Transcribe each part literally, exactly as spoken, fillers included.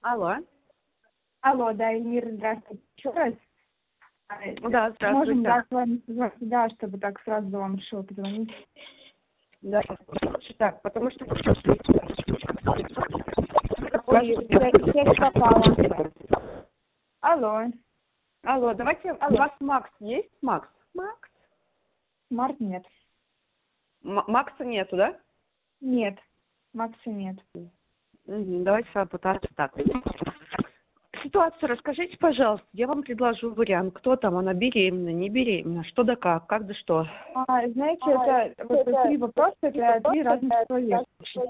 Алло. Алло, да, Эльмира, здравствуйте. Еще раз. Да, здравствуйте. Можем, да, с вами связаться, да, чтобы так сразу вам решила позвонить. Да, так, потому что... Ой, связь связь пропала. Алло. Алло, давайте... Алло. У вас Макс есть? Макс? Макс? Март нет. М- Макса нету, да? Нет. Макса нет. Угу, давайте с вами пытаться так. Ситуацию расскажите, пожалуйста. Я вам предложу вариант. Кто там? Она беременна, не беременна? Что да как? Как да что? А, знаете, это, вот, это три вопроса, это три разных человека.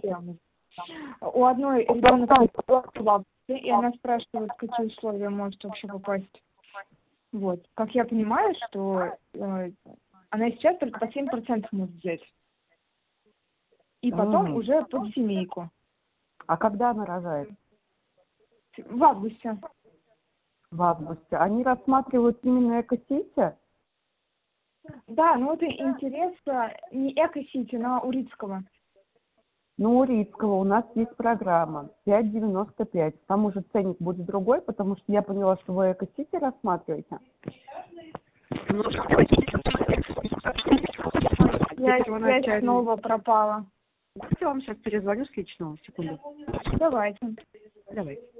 У одной ребенок и она спрашивает, в какие условия может вообще попасть. Вот. Как я понимаю, что э, она сейчас только по семь процентов может взять. И потом Мгм. уже под семейку. А когда она рожает? В августе. В августе. Они рассматривают именно экосети? Да, ну это интерес э, не Эко-Сити, но Урицкого. Ну, у Рицкого у нас есть программа пять девяносто пять. Там уже ценник будет другой, потому что я поняла, что вы экосети рассматриваете. Связь, связь снова пропала. Я вам сейчас перезвоню с личного. Секунду. Давайте. Давайте.